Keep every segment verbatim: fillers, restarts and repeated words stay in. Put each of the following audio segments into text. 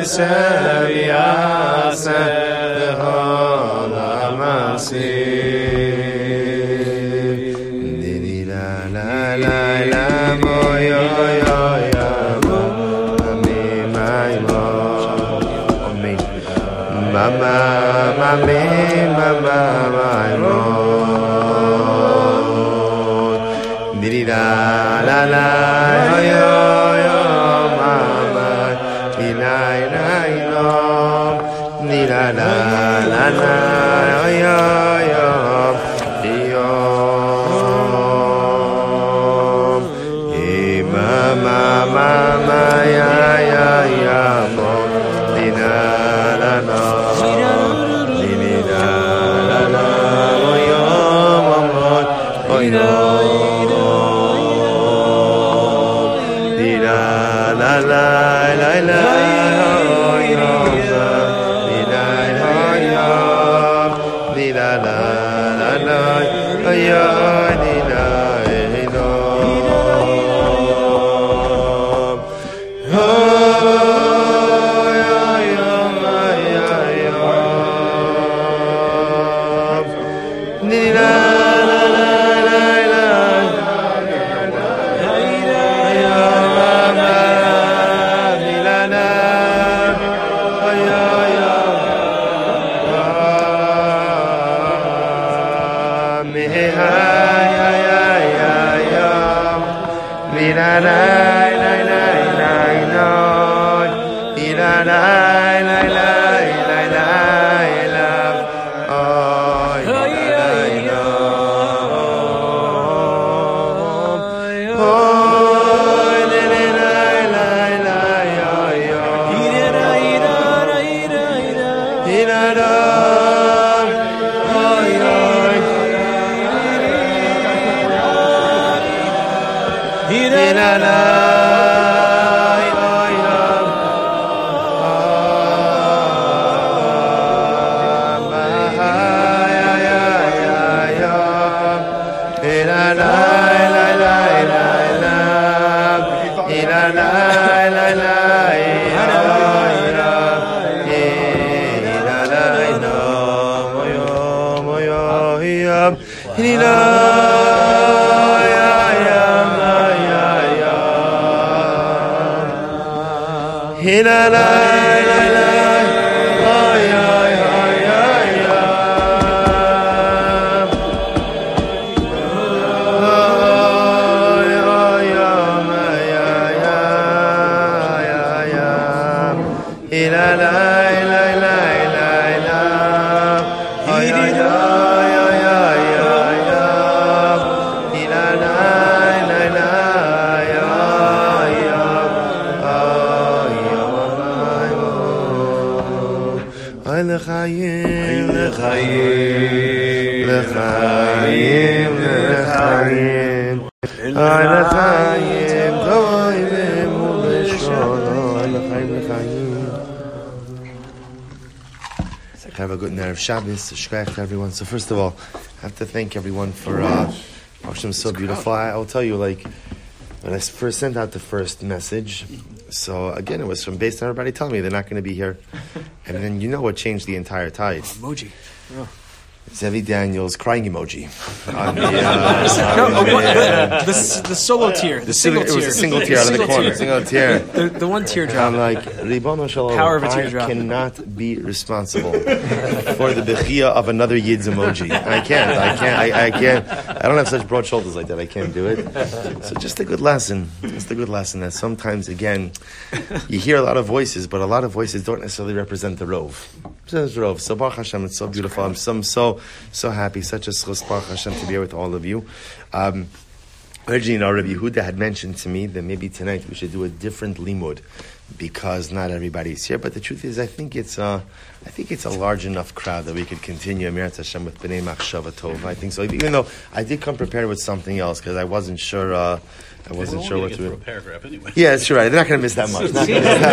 Have a good Erev Shabbos, shkach to everyone. So first of all, I have to thank everyone for uh, Hashem, so beautiful. I, I'll tell you, like, when I first sent out the first message, so again, it was from based on everybody telling me they're not going to be here. And then you know what changed the entire tide? Oh, emoji. Oh. Zevi Daniels crying emoji. On the, uh, no, on oh, the, what, uh, the, the, the solo tier. The, the single it tier. It was a single tier out of the corner. Single tier. The, the one teardrop. I'm like, Ribono Shalom, Power of a I teardrop. cannot be responsible for the bechia of another Yid's emoji. I can't. I can't. I, I can't. I don't have such broad shoulders like that. I can't do it. So just a good lesson. Just a good lesson that sometimes, again, you hear a lot of voices, but a lot of voices don't necessarily represent the rov. Represent the rov. So Baruch Hashem, it's so beautiful. I'm so, I'm so, so happy. Such a schus, Baruch Hashem, to be here with all of you. Um, Originally, you know, Rabbi Yehuda had mentioned to me that maybe tonight we should do a different limud because not everybody's here. But the truth is, I think it's uh, I think it's a large enough crowd that we could continue Amirat Hashem with B'nai Machshava Tov. I think so. Even though I did come prepared with something else because I wasn't sure. Uh, I wasn't sure what to. A paragraph anyway. Yeah, that's right. They're not going to miss that much. Not gonna miss that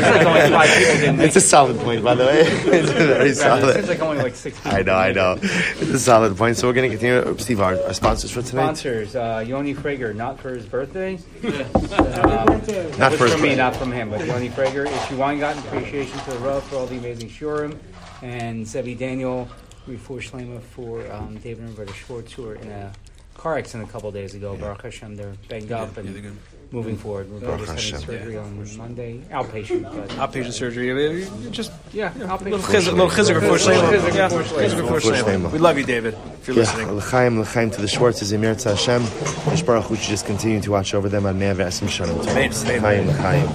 much. It's a solid point, by the way. It's very solid. It seems like only like six people. I know, I know. It's a solid point. So we're going to continue. Steve, our, our sponsors for tonight. Sponsors, uh, Yoni Frager, not for his birthday. Not for his from me, not from him. But Yoni Frager, Ishi Weingarten, appreciation to the Rav for all the amazing shurim, and Zebi Daniel, Refuah Shlema for um, David and Roberta Schwartz, who were in a car accident a couple of days ago. Yeah. Baruch Hashem, they're banged yeah, up and yeah, moving forward. Roberta's having surgery yeah. on Monday, outpatient. But outpatient surgery, just yeah, yeah. outpatient. A little chizuk before Shlema. We love you, David, if you're yeah. listening. L'chaim, l'chaim to the Schwartzes, Emir Hashem. Yish Baruch, we should just continue to watch over them on Me'av Esim Shalom. L'chaim, l'chaim.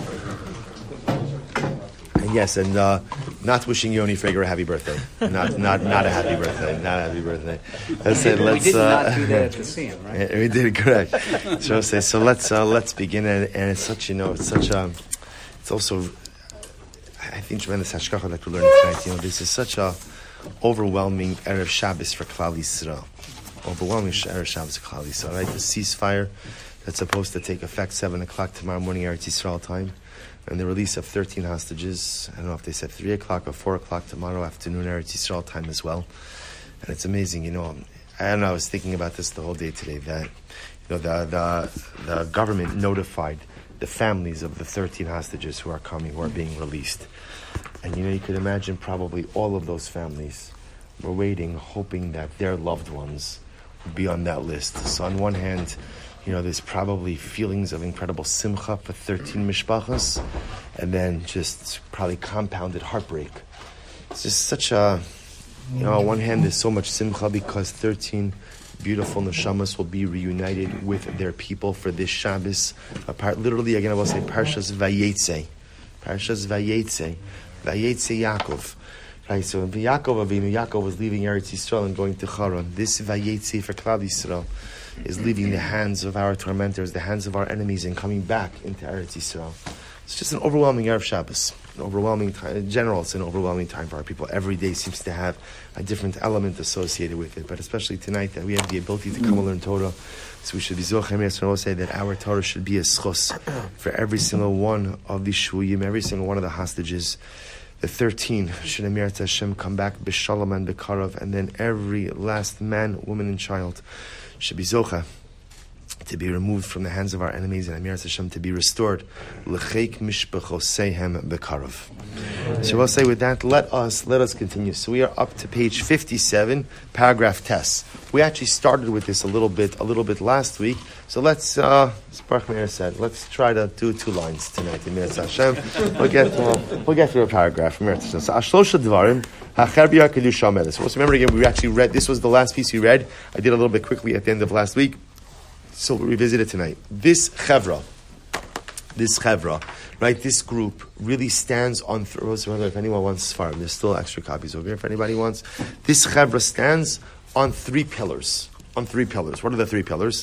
And yes, and uh, not wishing Yoni Frager a happy birthday. Not, not, not a happy birthday. Not a happy birthday. I said, we let's. did Uh, not do that at the scene, right? We did correct. So I say, so let's uh, let's begin, and, and it's such, you know, it's such a, it's also, I think tremendous hashkacha that we're learning tonight. You know, this is such a overwhelming erev Shabbos for Klal Yisrael. Overwhelming erev Shabbos for Klal Yisrael. Right, the ceasefire that's supposed to take effect seven o'clock tomorrow morning Eretz Yisrael time. And the release of thirteen hostages. I don't know if they said three o'clock or four o'clock tomorrow afternoon Eretz Yisrael time as well. And it's amazing, you know. I don't know. I was thinking about this the whole day today. That you know the the the government notified the families of the thirteen hostages who are coming, who are being released. And you know, you could imagine probably all of those families were waiting, hoping that their loved ones would be on that list. So on one hand, you know, there's probably feelings of incredible simcha for thirteen mishpachas, and then just probably compounded heartbreak. It's just such a, you know, on one hand there's so much simcha because thirteen beautiful neshamas will be reunited with their people for this Shabbos. Apart, literally, again, I will say Parshas Vayetze. Parshas Vayetze. Vayetze Yaakov. Right, so in Yaakov Avinu, Yaakov was leaving Eretz Yisrael and going to Charan. This Vayetze for Klal Yisrael is leaving the hands of our tormentors, the hands of our enemies, and coming back into Eretz Yisrael. It's just an overwhelming Erev Shabbos. An overwhelming time. In general, it's an overwhelming time for our people. Every day seems to have a different element associated with it, but especially tonight that we have the ability to come and learn Torah. So we should be Zochem Yisrael, say that our Torah should be a schos for every single one of the shvuyim, every single one of the hostages. The thirteen should Emir Hashem come back b'shalom and b'karav, and then every last man, woman, and child should be zocha to be removed from the hands of our enemies, and Emir Hashem to be restored. L'cheik mishpachosehem b'karav. So we'll say with that, let us let us continue. So we are up to page fifty-seven, paragraph Tes. We actually started with this a little bit, a little bit last week. So let's, uh, as Baruch Meir said, let's try to do two lines tonight. Emir Hashem, we'll get uh, we'll get through a paragraph. Emir Hashem. So Ashlosha Dvarim Hacher B'Yar Kedusha Medes. So let's remember again. We actually read. This was the last piece we read. I did a little bit quickly at the end of last week. So we'll revisit it tonight. This chevra, this chevra, right, this group really stands on, th- if anyone wants Sfarim, there's still extra copies over here if anybody wants. This chevra stands on three pillars. On three pillars. What are the three pillars?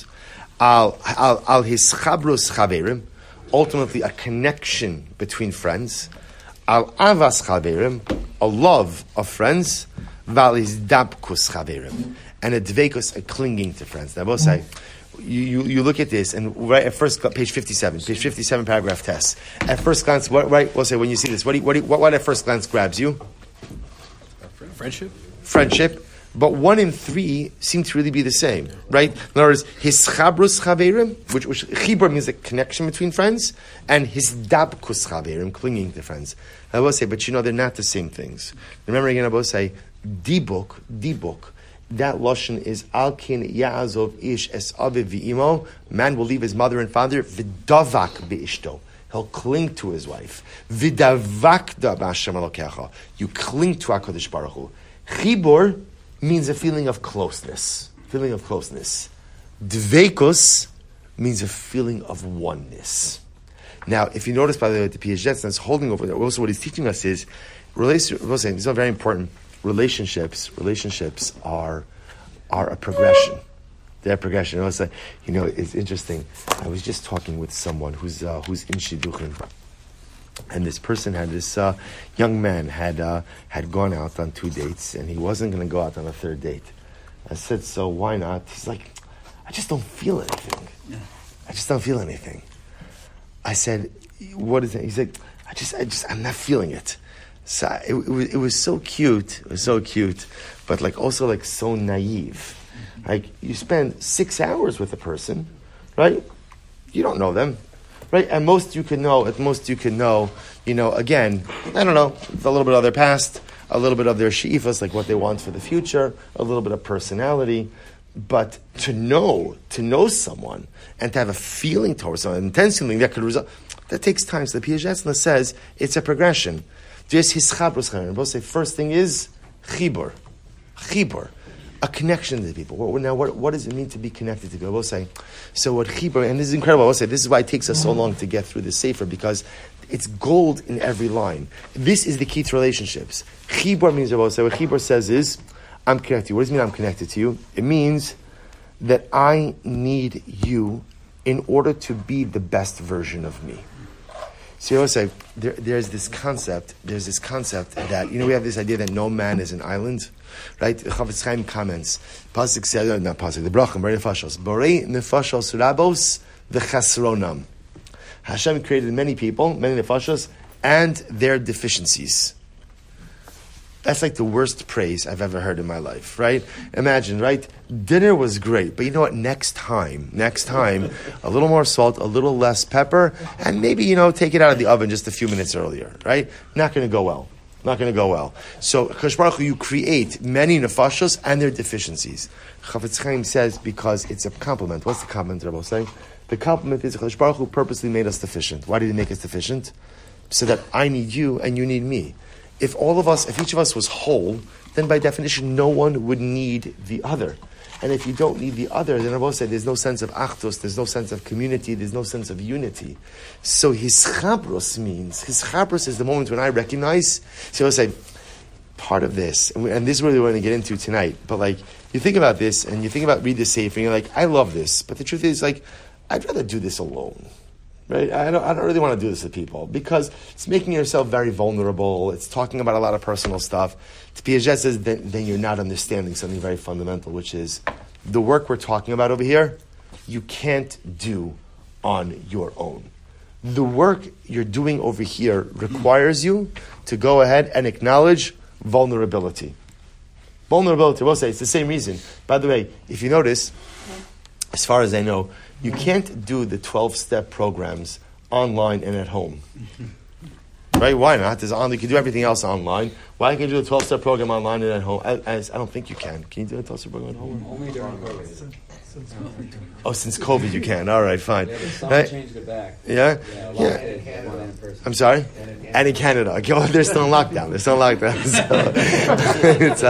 Al al al his chabrus chaverim, ultimately a connection between friends. Al avas chaverim, a love of friends. Val his dabkus chaverim, and a dvekos, a clinging to friends. Now both say, You, you you look at this, and right at first, page fifty-seven, page fifty-seven, paragraph Tes. At first glance, what right? We'll say when you see this, what do you, what, do you, what what at first glance grabs you? Friendship. Friendship, but one in three seem to really be the same, right? In other words, his chabrus chaverim, which which chibur means a connection between friends, and his dabkus chaverim, clinging to friends. I will say, but you know they're not the same things. Remember again, I will say, dibuk, dibuk. That lashon is alkin yaazov ish es aviv v'imo. Man will leave his mother and father v'davak beishto. He'll cling to his wife. V'davakda b'Hashem Elokecha. You cling to HaKadosh Baruch Hu. Chibur means a feeling of closeness. Feeling of closeness. Dveikos means a feeling of oneness. Now, if you notice, by the way, the P H Jets that's holding over there, also what he's teaching us is, relation, this is very important. Relationships, relationships are are a progression. They're a progression. It's like, you know, it's interesting. I was just talking with someone who's uh, who's in Shidduchim, and this person had this uh, young man had uh, had gone out on two dates, and he wasn't going to go out on a third date. I said, so why not? He's like, I just don't feel anything. Yeah. I just don't feel anything. I said, what is it? He's like, I just, I just, I'm not feeling it. So it, it was, it was so cute. It was so cute, but like also like so naive. Like you spend six hours with a person, right? You don't know them. right? And most you can know, at most you can know, you know, again, I don't know, a little bit of their past, a little bit of their she'ifas, like what they want for the future, a little bit of personality. But to know, to know someone, and to have a feeling towards someone, an intense feeling that could result, that takes time. So the Piaget says it's a progression. Just his chabrus. Both say first thing is chibur, chibur, a connection to the people. Well, now, what, what does it mean to be connected to people? We'll say, so what chibur, and this is incredible. We'll say this is why it takes us so long to get through the sefer, because it's gold in every line. This is the key to relationships. Chibur means, we'll say, what chibur says is, I'm connected to you. What does it mean I'm connected to you? It means that I need you in order to be the best version of me. So you always say, there, there's this concept, there's this concept that, you know, we have this idea that no man is an island, right? Chafetz Chaim comments, Pasuk says, not Pasuk, the Brachim, Borei Nefashos, Borei Nefashos Rabos v'chasronam. Hashem created many people, many Nefashos, and their deficiencies. That's like the worst praise I've ever heard in my life, right? Imagine, right? Dinner was great, but you know what? Next time, next time, a little more salt, a little less pepper, and maybe, you know, take it out of the oven just a few minutes earlier, right? Not going to go well. Not going to go well. So, Kadosh Baruch Hu, you create many nefashos and their deficiencies. Chafetz Chaim says because it's a compliment. What's the compliment, Rabbi saying? The compliment is Kadosh Baruch Hu purposely made us deficient. Why did he make us deficient? So that I need you and you need me. If all of us, if each of us was whole, then by definition, no one would need the other. And if you don't need the other, then Rabbi said there's no sense of achdus, there's no sense of community, there's no sense of unity. So his chabrus means, his chabrus is the moment when I recognize, so I say, part of this, and, we, and this is what we want to get into tonight, but like, you think about this, and you think about read the Sefer, and you're like, I love this, but the truth is, like, I'd rather do this alone. Right? I don't, I don't really want to do this to people because it's making yourself very vulnerable. It's talking about a lot of personal stuff. Piaget says that then you're not understanding something very fundamental, which is the work we're talking about over here, you can't do on your own. The work you're doing over here requires you to go ahead and acknowledge vulnerability. Vulnerability, we'll say, it's the same reason. By the way, if you notice, as far as I know, you can't do the twelve-step programs online and at home. Right? Why not? There's on, you can do everything else online. Why can't you do a twelve-step program online and at home? I, I, I don't think you can. Can you do a twelve-step program at home? Only during COVID. Oh, since COVID you can. All right, fine. Yeah, but some right? changed it back. Yeah? Yeah. yeah. And in Canada, in person. I'm sorry? And in Canada. And in Canada. Okay, well, they're still in lockdown. They're still in lockdown. So,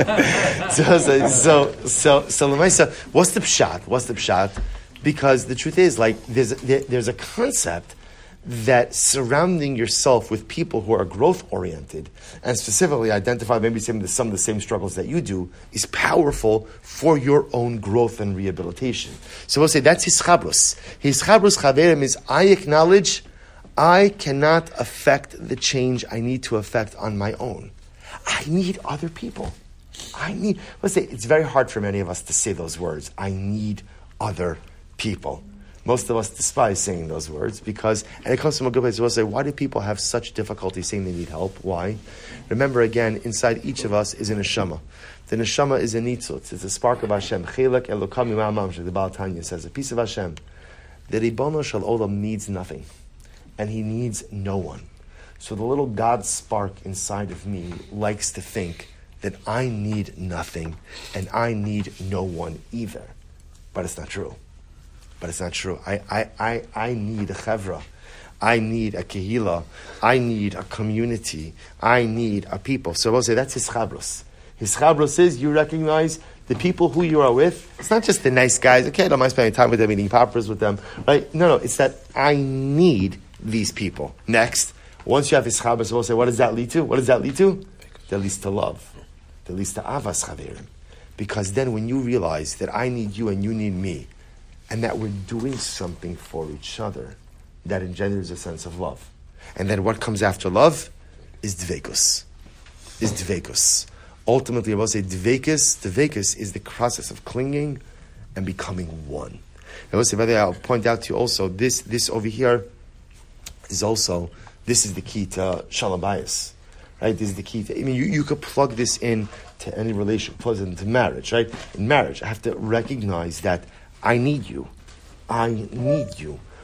so, so, so, so, so, so, what's the pshat? What's the pshat? Because the truth is, like, there's there, there's a concept that surrounding yourself with people who are growth-oriented and specifically identify maybe some of, the, some of the same struggles that you do is powerful for your own growth and rehabilitation. So we'll say that's his chabrus. His chabrus chaverim is I acknowledge I cannot affect the change I need to affect on my own. I need other people. I need, let's say, it's very hard for many of us to say those words. I need other people. Most of us despise saying those words because, and it comes from a good place. We'll say, why do people have such difficulty saying they need help? Why? Remember again, inside each of us is a neshama. The neshama is a nitzutz. It's a spark of Hashem. Chelek elokam imam, the Baal Tanya says, a piece of Hashem. The Ribono Shel Olam needs nothing. And he needs no one. So the little God spark inside of me likes to think that I need nothing and I need no one either. But it's not true. But it's not true. I, I, I, I need a chevra. I need a kehila. I need a community. I need a people. So we'll say that's his chabrus. His chabrus is you recognize the people who you are with. It's not just the nice guys. Okay, I don't mind spending time with them, eating poppers with them. Right? No, no. It's that I need these people. Next, once you have his chabrus, we'll say, what does that lead to? What does that lead to? That leads to love. That leads to avas chaverim. Because then when you realize that I need you and you need me, and that we're doing something for each other, that engenders a sense of love. And then what comes after love is dveikus. Is dveikus. Ultimately, I will say dveikus, dveikus is the process of clinging and becoming one. I will say, by the way, I'll point out to you also, this this over here is also, this is the key to shalom bayis. Right? This is the key to, I mean, you, you could plug this in to any relation, plug it into marriage, right? In marriage, I have to recognize that I need you. I need you.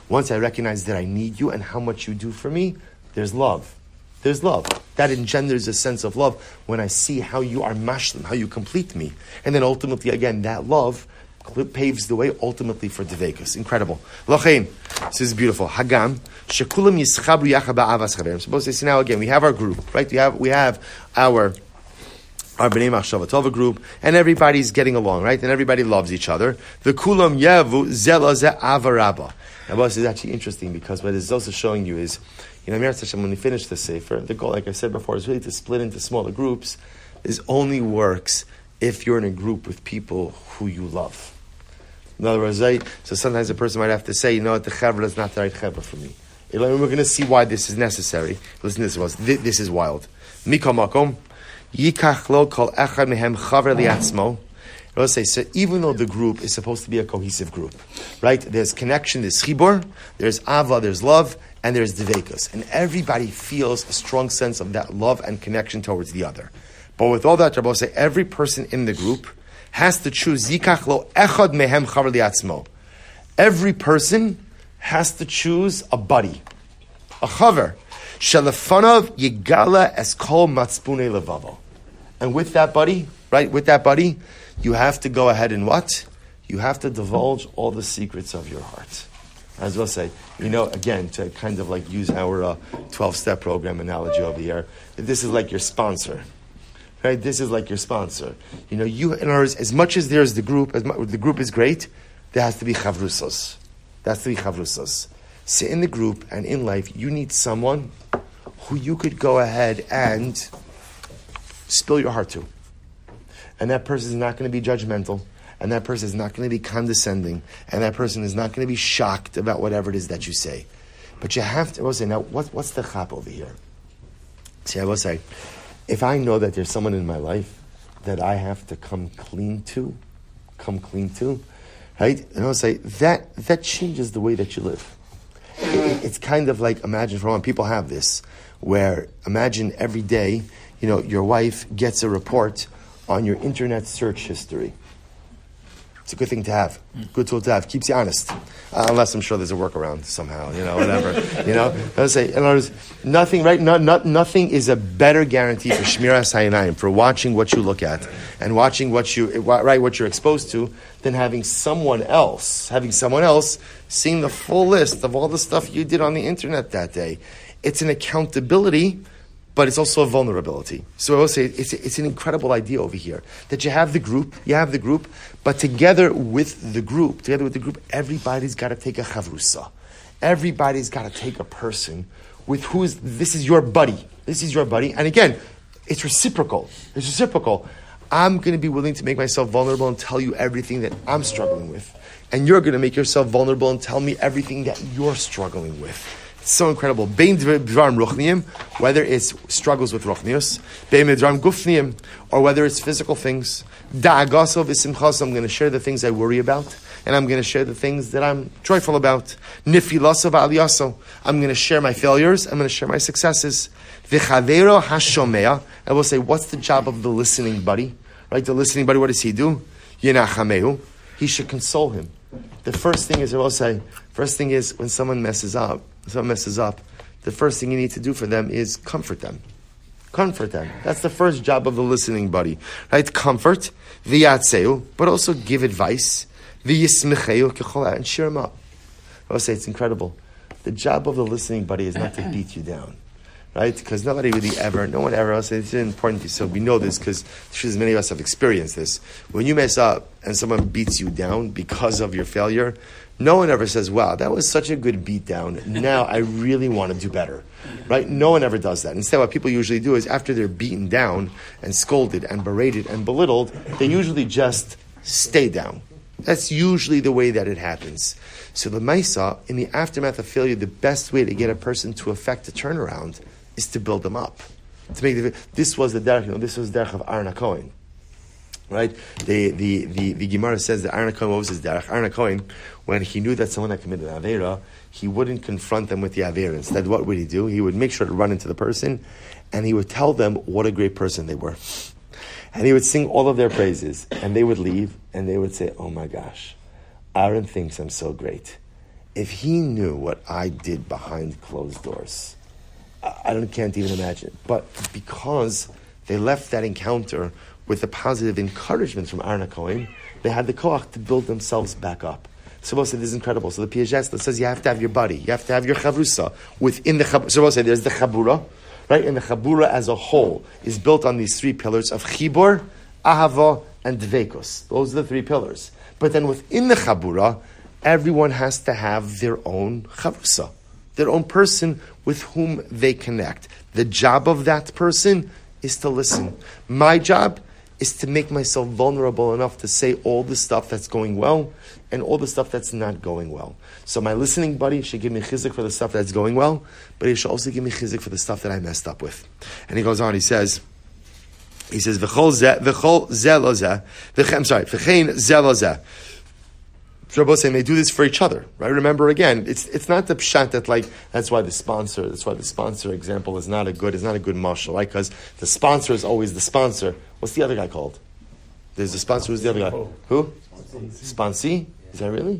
once I recognize that I need you and how much you do for me, there's love. There's love. That engenders a sense of love when I see how you are mashlim, how you complete me. And then ultimately, again, that love paves the way ultimately for Devekus. Incredible. Lochein. This is beautiful. Hagam. Shekulam yischabru yacha ba'avas chaverim. Suppose they say now again, we have our group, right? We have we have our our Bnei Machshava Tova group, and everybody's getting along, right? And everybody loves each other. The kulam yavu zela ze avaraba. Now, this is actually interesting because what it's also showing you is, you know, Meretz Hashem, when we finish the Sefer, the goal, like I said before, is really to split into smaller groups. This only works if you're in a group with people who you love. In other words, right? So sometimes a person might have to say, you know what, the chevra is not the right chevra for me. We're going to see why this is necessary. Listen to this. This, this is wild. Mikol makom, yikach lo kol echad mehem chaver liatzmo. Let's say, so even though the group is supposed to be a cohesive group, right? There's connection, there's chibur, there's ava, there's love, and there's devekus. And everybody feels a strong sense of that love and connection towards the other. But with all that, Rabbi say, every person in the group has to choose yikach lo echad mehem chaver liatzmo. Every person has to choose a buddy, a chaver. Shalafanav yigala es kol matzpune levavo. And with that buddy, right, with that buddy, you have to go ahead and what? You have to divulge all the secrets of your heart. As we'll say, you know, again, to kind of like use our uh, twelve-step program analogy over here, this is like your sponsor. Right? This is like your sponsor. You know, you, in other words, as much as there's the group, as much, the group is great, there has to be chavrusos. There has to be chavrusos. So in the group and in life, you need someone who you could go ahead and spill your heart to. And that person is not going to be judgmental, and that person is not going to be condescending, and that person is not going to be shocked about whatever it is that you say. But you have to, I will say, now, what, what's the chap over here? See, I will say, if I know that there's someone in my life that I have to come clean to, come clean to, right? And I'll say, that that changes the way that you live. It, it's kind of like, imagine for a moment, people have this, where imagine every day, you know, your wife gets a report on your internet search history. It's a good thing to have. Good tool to have. Keeps you honest. Uh, unless I'm sure there's a workaround somehow, you know, whatever. you know, I say, in other words, nothing, right? Not, not, nothing is a better guarantee for Shmiras Hayinayim, for watching what you look at and watching what you, right, what you're exposed to, than having someone else, having someone else seeing the full list of all the stuff you did on the internet that day. It's an accountability, but it's also a vulnerability. So I will say it's, it's an incredible idea over here that you have the group, you have the group, but together with the group, together with the group, everybody's got to take a chavrusa. Everybody's got to take a person with who's, this is your buddy. This is your buddy. And again, it's reciprocal. It's reciprocal. I'm going to be willing to make myself vulnerable and tell you everything that I'm struggling with. And you're going to make yourself vulnerable and tell me everything that you're struggling with. So incredible. Bein dvarim ruchniim, whether it's struggles with ruchnius, bein dvarim gufniim, or whether it's physical things. Da'agaso v'simchas, I'm going to share the things I worry about, and I'm going to share the things that I'm joyful about. Nifilaso v'aliyaso, I'm going to share my failures, I'm going to share my successes. V'chavero hashomea, I will say, what's the job of the listening buddy? Right, the listening buddy, what does he do? Yenachamehu, he should console him. The first thing is, I will say, first thing is, when someone messes up, someone messes up, the first thing you need to do for them is comfort them. Comfort them. That's the first job of the listening buddy. Right? Comfort, v'yatzeu, but also give advice, v'yismecheu k'chol, and cheer them up. I will say, it's incredible. The job of the listening buddy is not to beat you down. Right? Because nobody really ever, no one ever, I'll say, it's important, so we know this because many of us have experienced this. When you mess up and someone beats you down because of your failure, no one ever says, wow, that was such a good beat down. Now I really want to do better. Right? No one ever does that. Instead, what people usually do is after they're beaten down and scolded and berated and belittled, they usually just stay down. That's usually the way that it happens. So the Maisa, in the aftermath of failure, the best way to get a person to effect a turnaround is to build them up. To make the, this was the derech, you know, this was the derech of Aaron HaKohen. Right? The the the, the Gemara says that Aaron HaKohen, what was his derech? Aaron HaKohen, when he knew that someone had committed an Aveira, he wouldn't confront them with the Aveira. Instead, what would he do? He would make sure to run into the person, and he would tell them what a great person they were. And he would sing all of their praises, and they would leave, and they would say, oh my gosh, Aaron thinks I'm so great. if he knew what I did behind closed doors, I, I don't, can't even imagine. But because they left that encounter with a positive encouragement from Aaron HaKohen, they had the koach to build themselves back up. So we'll say this is incredible. So the Piaget says you have to have your buddy, you have to have your chavrusa within the chabura. So we'll say there's the chabura, right? And the chabura as a whole is built on these three pillars of chibur, ahava, and dveikos. Those are the three pillars. But then within the chabura, everyone has to have their own chavrusa, their own person with whom they connect. The job of that person is to listen. My job is to make myself vulnerable enough to say all the stuff that's going well and all the stuff that's not going well. So my listening buddy should give me chizik for the stuff that's going well, but he should also give me chizik for the stuff that I messed up with. And he goes on, he says, he says, V'chol zeh, v'chol zeh lo zeh, I'm sorry, v'chein zeh lo zeh. Rabbi saying they do this for each other, right? Remember again, it's it's not the pshat that like that's why the sponsor that's why the sponsor example is not a good is not a good mashal, right? Because the sponsor is always the sponsor. What's the other guy called? There's the sponsor. Who's the other guy? Who? Sponsee? Is that really?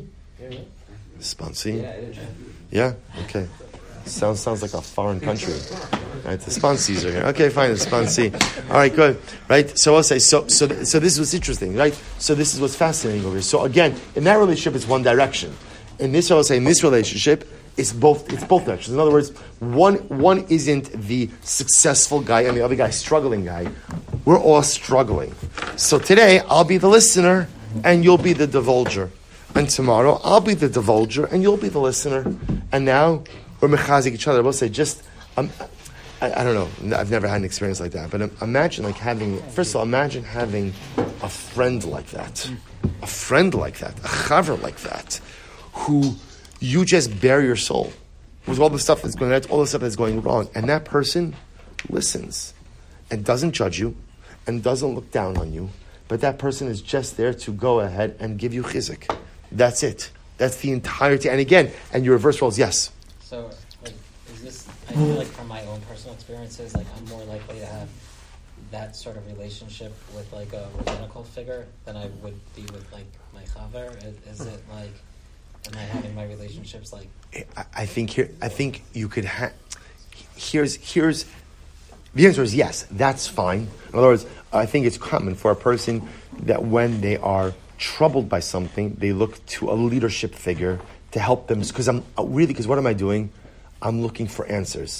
Sponsee? Yeah. Okay. Sounds sounds like a foreign country. Right, the sponsees are here. Okay, fine, the sponsee. All right, good. Right, so I'll say so. So, so this is what's interesting, right? So this is what's fascinating over here. So again, in that relationship, it's one direction. In this, I'll say, in this relationship, it's both. It's both directions. In other words, one one isn't the successful guy and the other guy struggling guy. We're all struggling. So today, I'll be the listener and you'll be the divulger, and tomorrow I'll be the divulger and you'll be the listener. And now we're mechazik each other. We'll say just. Um, I, I don't know. I've never had an experience like that. But um, imagine like having, first of all, imagine having a friend like that. A friend like that. A chaver like that. Who you just bare your soul with all the stuff that's going on, all the stuff that's going wrong. And that person listens and doesn't judge you and doesn't look down on you. But that person is just there to go ahead and give you chizik. That's it. That's the entirety. And again, and your reverse roles, yes. So, like, is this, I feel like from my own personal experiences, like, I'm more likely to have that sort of relationship with, like, a rabbinical figure than I would be with, like, my chaver. Is, is it, like, am I having my relationships, like... I, I think here, I think you could have... Here's, here's... The answer is yes, that's fine. In other words, I think it's common for a person that when they are troubled by something, they look to a leadership figure to help them. Because I'm really, because what am I doing? I'm looking for answers.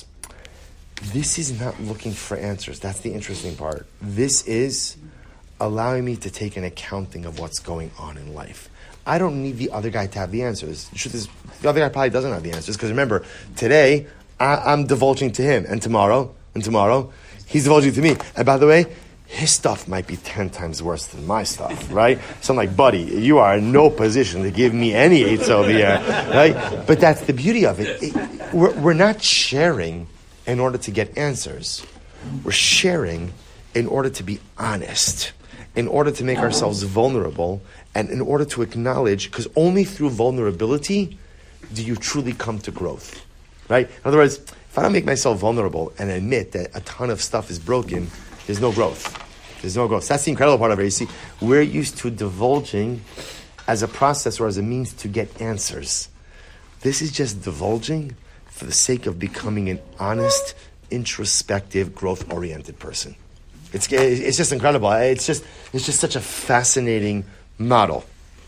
This is not looking for answers. That's the interesting part. This is allowing me to take an accounting of what's going on in life. I don't need the other guy to have the answers. The truth is, the other guy probably doesn't have the answers. Because remember, today, I, I'm divulging to him. And tomorrow, and tomorrow, he's divulging to me. And by the way, his stuff might be ten times worse than my stuff, right? So I'm like, buddy, you are in no position to give me any eights over here, right? But that's the beauty of it. it we're, we're not sharing in order to get answers. We're sharing in order to be honest, in order to make ourselves vulnerable, and in order to acknowledge, because only through vulnerability do you truly come to growth, right? In other words, if I don't make myself vulnerable and admit that a ton of stuff is broken, there's no growth. There's no growth. So that's the incredible part of it. You see, we're used to divulging as a process or as a means to get answers. This is just divulging for the sake of becoming an honest, introspective, growth-oriented person. It's it's just incredible. It's just it's just such a fascinating model.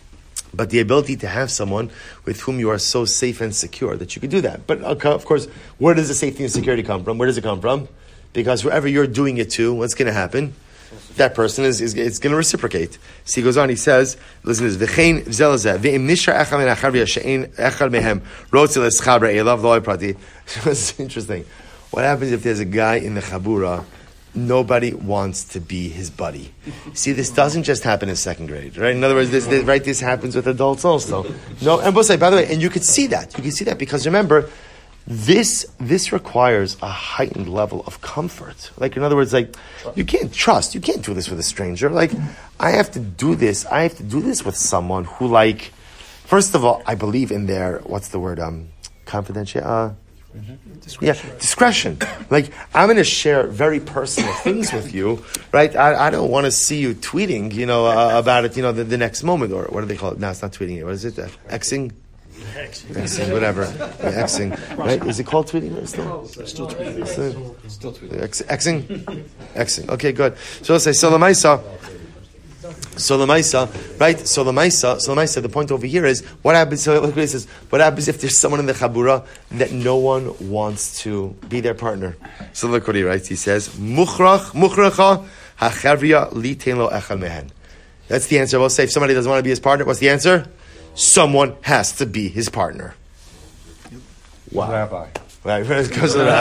But the ability to have someone with whom you are so safe and secure that you could do that. But of course, where does the safety and security come from? Where does it come from? Because wherever you're doing it to, what's going to happen? That person is, is it's going to reciprocate. So he goes on, he says, listen to this, V'chein v'zelazeh, v'im nishar echad min achar v'yashein echad mehem, rotzi l'schabra elav lo'ay prati. It's interesting. What happens if there's a guy in the chabura, nobody wants to be his buddy? See, this doesn't just happen in second grade, right? In other words, this, this, right, this happens with adults also. No, and we'll say, by the way, and you could see that. You can see that because remember, This this requires a heightened level of comfort. Like, in other words, like, you can't trust. You can't do this with a stranger. Like, I have to do this. I have to do this with someone who, like, first of all, I believe in their, what's the word, um, confidential, uh, mm-hmm. discretion. Yeah, discretion. Like, I'm going to share very personal things with you, right? I, I don't want to see you tweeting, you know, uh, about it, you know, the, the next moment, or what do they call it? No, it's not tweeting it. What is it? Uh, Xing? Xing, whatever. Yeah, Xing, right? Is it called tweeting? Still, Still tweeting. Still, Still tweeting. X, Xing, Xing. Okay, good. So let's say so Lamaisa. So Lamaisa, right? So Lamaisa, so Lamaisa. The point over here is what happens. So look what he says. What happens if there's someone in the chabura that no one wants to be their partner? So look what he writes. He says, "Muchrach, muchracha, hachavria litein lo echad mehen." That's the answer. We'll say if somebody doesn't want to be his partner, what's the answer? Someone has to be his partner. Wow. Rabbi. Right, because of the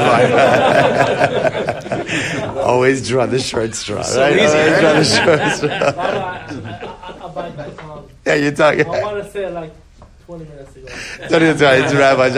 rabbi. Always draw the short straw, So right? easy, Always right? draw the short straw. I abide by Tom. Yeah, you're talking. I want to say it like twenty minutes ago. Don't even try. It's rabbi.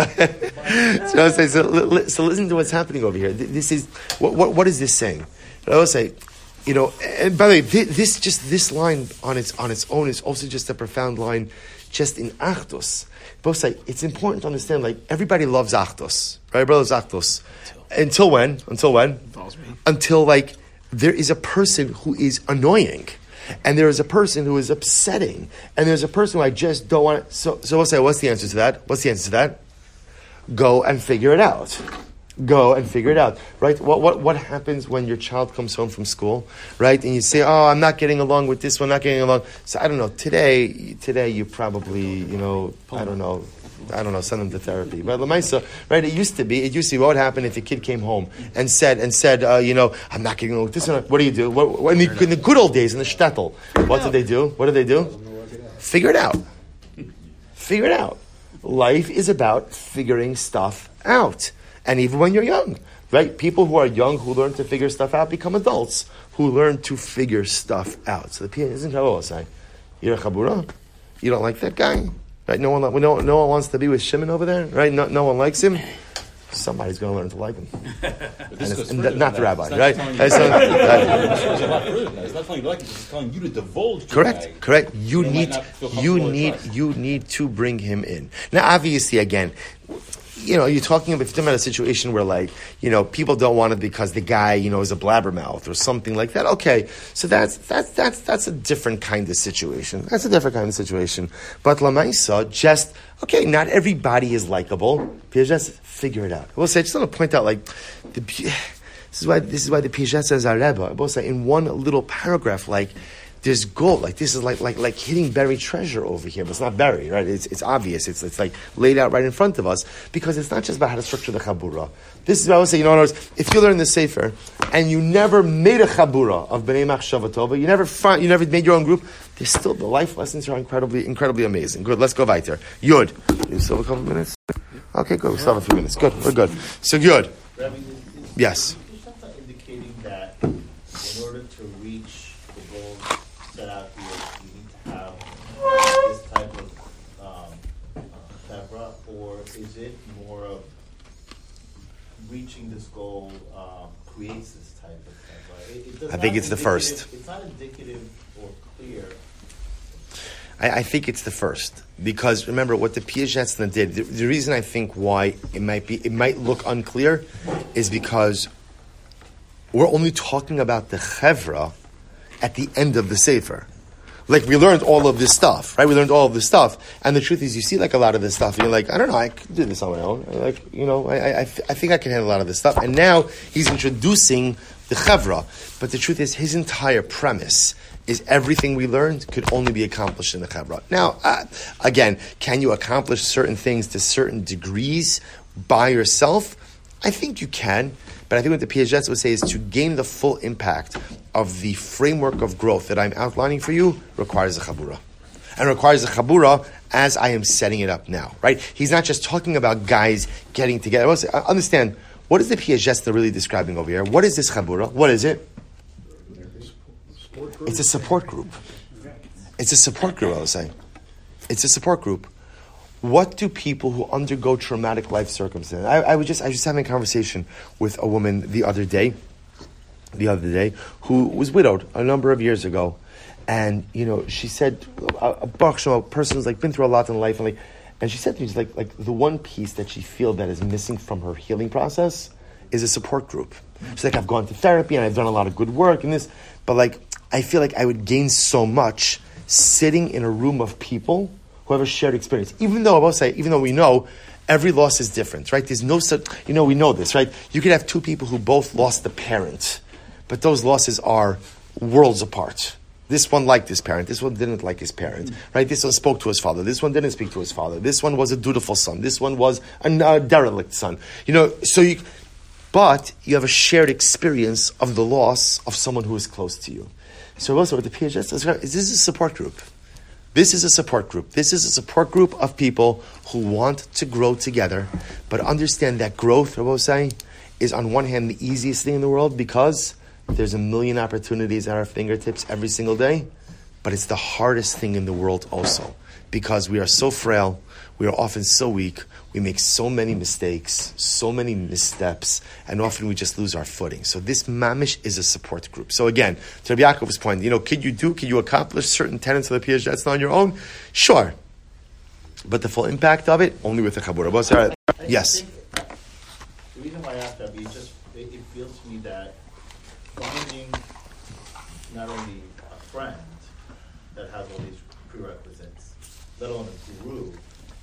So, so, so, so listen to what's happening over here. This is what what, what is this saying? I will say, you know. And by the way, this just this line on its on its own is also just a profound line, just in Achdus. Both say it's important to understand. Like everybody loves Achdus, right? Brothers Achdus. Until when? Until when? Until like there is a person who is annoying. And there is a person who is upsetting. And there's a person who I just don't want to... So, so we'll say, what's the answer to that? What's the answer to that? Go and figure it out. Go and figure it out. Right? What what what happens when your child comes home from school? Right? And you say, oh, I'm not getting along with this one, not getting along. So I don't know. Today, today you probably, you know, I don't know. I don't know, send them to therapy. But Lamaisa, right, it used to be, it used to be what would happen if a kid came home and said, and said, uh, you know, I'm not getting along with this one. What do you do? What, what, in, the, in the good old days, in the shtetl, what did they do? What did they do? Figure it out. Figure it out. Life is about figuring stuff out. And even when you're young, right? People who are young, who learn to figure stuff out, become adults who learn to figure stuff out. So the P isn't how I will say, you're a chabura? You don't like that guy? Right? No one, no, no one wants to be with Shimon over there, right? No, no one likes him. Somebody's going to learn to like him, and, it's, and th- not the rabbi, right? It's not telling you like it; it's telling you to divulge. To correct, the guy. correct. You, You need, you need, you need to bring him in. Now, obviously, again, you know, you're talking about, if you're talking about a situation where, like, you know, people don't want it because the guy, you know, is a blabbermouth or something like that. Okay, so that's that's that's that's a different kind of situation. That's a different kind of situation. But Lamaisa, just okay, not everybody is likable. Just figure it out. I will say, I just want to point out, like, the, this is why this is why the Piaget says our Rebbe. I will say, in one little paragraph, like, there's gold. Like this is like like like hitting buried treasure over here, but it's not buried, right? It's it's obvious. It's it's like laid out right in front of us because it's not just about how to structure the chabura. This is what I would say. You know, in other words, if you learn the sefer and you never made a chabura of bnei machshava tova, you never find, you never made your own group. There's still the life lessons are incredibly incredibly amazing. Good. Let's go weiter. Yud. You still have a couple minutes. Okay, good. We still have a few minutes. Good. We're good. So Yud. Yes. Indicating that in order to reach the goals set out here, you need to have this type of um, uh, chevra, or is it more of reaching this goal um, creates this type of chevra? It, it does I think it's the first. It's not indicative or clear. I, I think it's the first because remember what the Piagetna did. The, the reason I think why it might be it might look unclear is because we're only talking about the chevra at the end of the sefer. Like we learned all of this stuff, right? We learned all of this stuff, and the truth is, you see like a lot of this stuff, and you're like, I don't know, I could do this on my own. Like you know, I I, I think I can handle a lot of this stuff. And now he's introducing the chevra, but the truth is, his entire premise is everything we learned could only be accomplished in the chevra. Now, uh, again, can you accomplish certain things to certain degrees by yourself? I think you can, but I think what the Piaget would say is to gain the full impact of the framework of growth that I'm outlining for you requires a chabura. And requires a chabura as I am setting it up now, right? He's not just talking about guys getting together. I understand, what is the Piaget really describing over here? What is this chabura? What is it? It's a support group. It's a support group, I was saying. It's a support group. What do people who undergo traumatic life circumstances? I, I was just I was just having a conversation with a woman the other day, the other day, who was widowed a number of years ago, and you know she said a, a, a person who's like been through a lot in life, and like, and she said to me, she's like like the one piece that she feels that is missing from her healing process is a support group. She's like, I've gone to therapy and I've done a lot of good work and this, but like I feel like I would gain so much sitting in a room of people who have a shared experience. Even though I will say, even though we know every loss is different, right? There's no such, you know, we know this, right? You could have two people who both lost a parent, but those losses are worlds apart. This one liked his parent. This one didn't like his parent. Right? This one spoke to his father. This one didn't speak to his father. This one was a dutiful son. This one was a uh, derelict son. You know, so you, but you have a shared experience of the loss of someone who is close to you. So also what the P H S says, this is a support group. This is a support group. This is a support group of people who want to grow together, but understand that growth, Rabbi say, is on one hand the easiest thing in the world because there's a million opportunities at our fingertips every single day, but it's the hardest thing in the world also because we are so frail, we are often so weak, we make so many mistakes, so many missteps, and often we just lose our footing. So this mamish is a support group. So again, to Rabbi Yaakov's point, you know, could you do, could you accomplish certain tenets of the P H that's not on your own? Sure. But the full impact of it, only with the Chabura. Yes? I think the reason why I asked that is just, it, it feels to me that finding not only a friend that has all these prerequisites, let alone a group,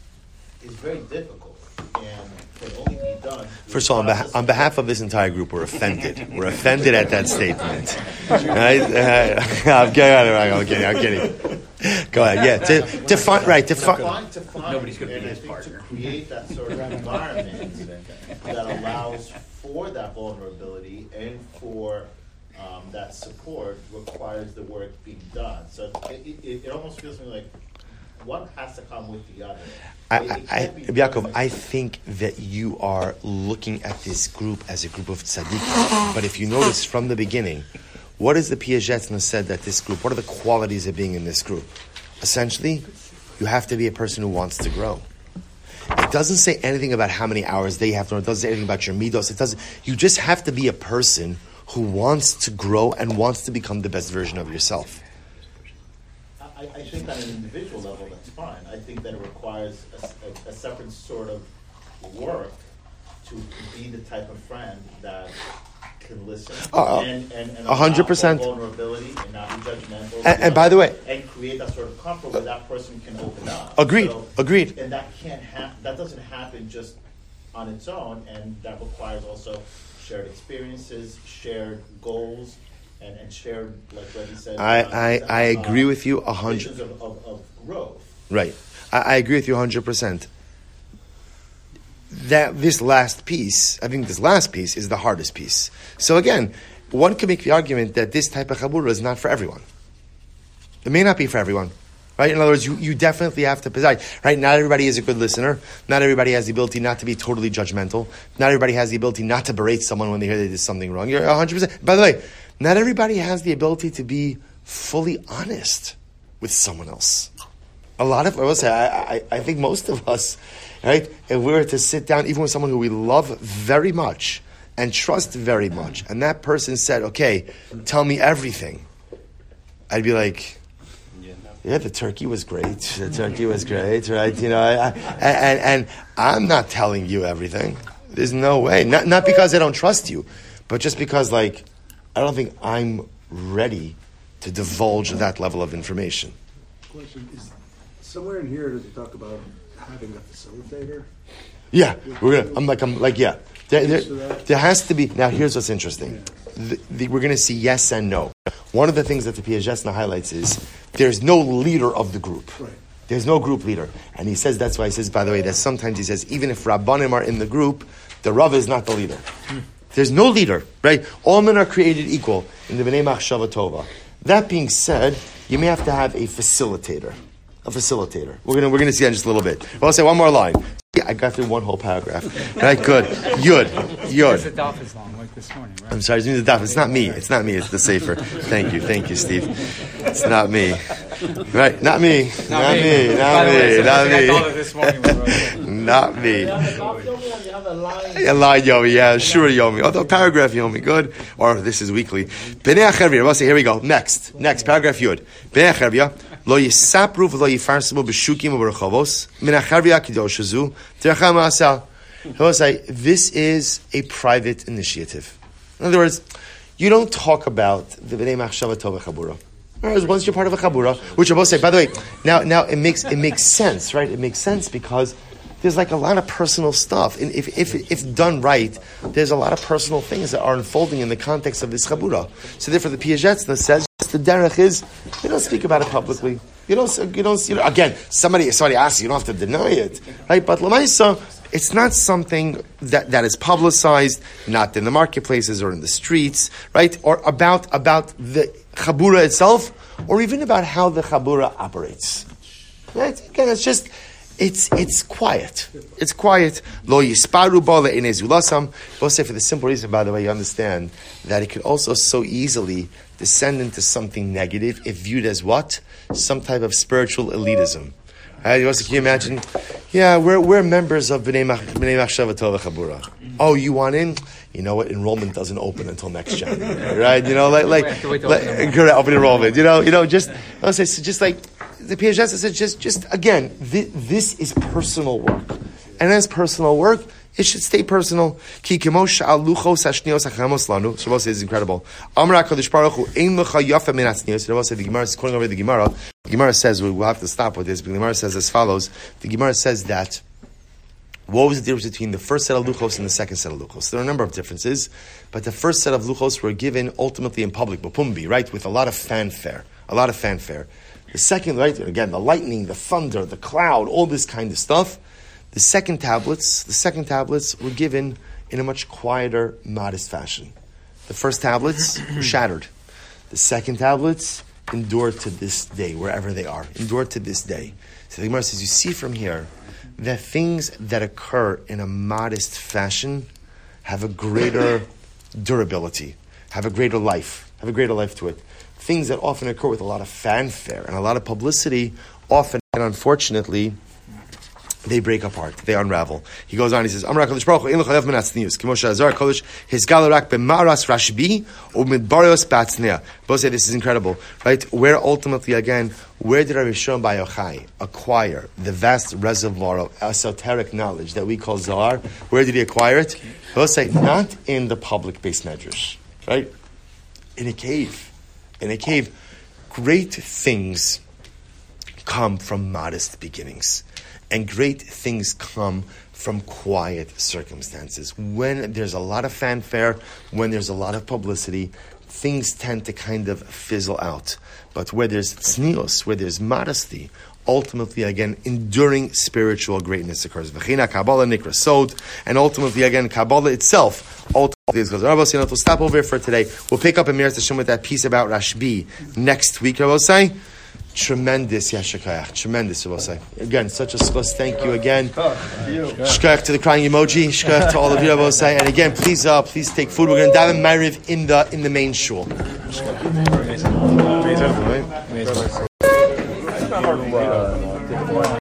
is very difficult and can only be done. First of all, on, beha- on behalf of this entire group, we're offended. We're offended at that statement. Right? Uh, I'm kidding. I'm kidding. I'm kidding. Go ahead. Yeah. To, to find, right. To find. To find, Nobody's going to be and I his think partner. To create that sort of environment that allows for that vulnerability and for um, that support requires the work being done. So it, it, it almost feels to me like one has to come with the other. I, It- it I, can't be Yaakov, done I think that you are looking at this group as a group of tzaddikim. But if you notice from the beginning, what is the Piagetna said that this group, what are the qualities of being in this group? Essentially, you have to be a person who wants to grow. It doesn't say anything about how many hours they have to learn. It doesn't say anything about your midos. It doesn't. You just have to be a person who wants to grow and wants to become the best version of yourself. I, I think on an individual level, that's fine. I think that it requires a, a, a separate sort of work to be the type of friend that can listen Uh, and, and, and a hundred percent. allow for vulnerability and not be judgmental. And- and by the way- and create that sort of comfort where that person can open up. Agreed. So- Agreed. And that can't happen. That doesn't happen just on its own, and that requires also shared experiences, shared goals, and, and shared, like Rebbe said. I, uh, I, I agree uh, with you a hundred. visions of, of, of growth. Right. I, I agree with you a hundred percent. That this last piece, I think this last piece is the hardest piece. So again, one could make the argument that this type of chabura is not for everyone. It may not be for everyone. Right? In other words, you, you definitely have to preside. Right? Not everybody is a good listener. Not everybody has the ability not to be totally judgmental. Not everybody has the ability not to berate someone when they hear they did something wrong. You're a hundred percent. By the way, not everybody has the ability to be fully honest with someone else. A lot of, I will say, I, I, I think most of us, right, if we were to sit down, even with someone who we love very much and trust very much, and that person said, okay, tell me everything, I'd be like, yeah, the turkey was great. The turkey was great, right? You know, I, I, and, and I'm not telling you everything. There's no way. Not, not because I don't trust you, but just because, like, I don't think I'm ready to divulge that level of information. Question is, somewhere in here does it talk about having a facilitator? Yeah, we're gonna. I'm like, I'm like, yeah. There, there, there has to be. Now, here's what's interesting. The, the, we're going to see yes and no. One of the things that the Piagetna highlights is there's no leader of the group. Right. There's no group leader, and he says that's why he says. By the way, that sometimes he says even if Rabbanim are in the group, the Rav is not the leader. There's no leader, right? All men are created equal in the Bnei Machshava Tova. That being said, you may have to have a facilitator. A facilitator. We're gonna we're gonna see that in just a little bit. Well, I'll say one more line. Yeah, I got through one whole paragraph. Right, good. Yud. Because the Yud. daf is long, like this morning, right? I'm sorry, it's me, the daf. It's not me. It's not me. It's the Sefer. Thank you. Thank you, Steve. It's not me. Right? Not me. Not me. Not me. Not I thought of me. this morning when we were- Not me. You have the top Yomi and you have the line. A line Yomi, yeah, sure Yomi. Although paragraph Yomi, good. Or this is weekly. Bnei HaChervia. We'll say, here we go. Next. Next. Paragraph Yud. Bnei HaChervia. Lo yisapru v'lo yifarsamu b'shukim u'berchovos min HaChervia k'dosh hazu tercha ma'aseh. We'll say, this is a private initiative. In other words, you don't talk about the Bnei Machshava Tova Chabura. Whereas once you're part of a chabura, which I both say, by the way, now now it makes it makes sense, right? It makes sense because there's like a lot of personal stuff. And if if if done right, there's a lot of personal things that are unfolding in the context of this chabura. So therefore, the Piagetz says the derech is you don't speak about it publicly. You don't you don't you know, again somebody somebody asks you, you don't have to deny it, right? But l'maisa, it's not something that, that is publicized, not in the marketplaces or in the streets, right? Or about about the chabura itself, or even about how the chabura operates. Right? Again, it's just it's it's quiet. It's quiet. Lo yisparu ba le'enei zulasam. We'll say for the simple reason, by the way, you understand that it could also so easily descend into something negative if viewed as what? Some type of spiritual elitism. Right? Also, can you imagine? Yeah, we're we're members of B'nai Machshava Tova Chabura. Oh, you want in? You know what? Enrollment doesn't open until next January, right? You know, like like, like correct, open enrollment. You know, you know, just I'll say, so just like the Piaget said, just just again, this, this is personal work, and as personal work, it should stay personal. Ki kimosh al luchos hashnios hachamos lanu. Shabbos is incredible. Amar Hakadosh Baruch Hu ein lecha yafa min hatznios. Shabbos said the Gemara is quoting over the Gemara. The Gemara says we'll have to stop with this. But the Gemara says as follows. The Gemara says that what was the difference between the first set of luchos and the second set of luchos? There are a number of differences, but the first set of luchos were given ultimately in public, bapumbi, right, with a lot of fanfare, a lot of fanfare. The second, right, again, the lightning, the thunder, the cloud, all this kind of stuff. The second tablets, the second tablets were given in a much quieter, modest fashion. The first tablets were shattered. The second tablets endure to this day, wherever they are. Endure to this day. So the Gemara says, you see from here that things that occur in a modest fashion have a greater durability, have a greater life, have a greater life to it. Things that often occur with a lot of fanfare and a lot of publicity, often and unfortunately, they break apart. They unravel. He goes on. He says, "Amar Hakadosh Baruch Hu, ein l'chalev min hatznius, kimo she'azar Hakadosh hizgal rak b'maras Rashbi u'midbarios b'atznei." Both say this is incredible, right? Where ultimately, again, where did Rabbi Shimon Bar Yochai acquire the vast reservoir of esoteric knowledge that we call Zohar? Where did he acquire it? Both say not in the public base medrash, right? In a cave, in a cave. Great things come from modest beginnings. And great things come from quiet circumstances. When there's a lot of fanfare, when there's a lot of publicity, things tend to kind of fizzle out. But where there's tznius, where there's modesty, ultimately, again, enduring spiritual greatness occurs. V'china Kabbalah nikra sod, and ultimately, again, Kabbalah itself, ultimately, is goes. Rabbi, you know, we'll stop over here for today. We'll pick up in Meretz Hashem with that piece about Rashbi next week, I will say. Tremendous, Yashakayach. Tremendous, I will say. Again, such a schus. Thank you again. Shkayach to the crying emoji. Shkayach to all of you, I will say. And again, please, uh, please take food. We're going to daven Ma'ariv in the in the main shul. Amazing. Amazing.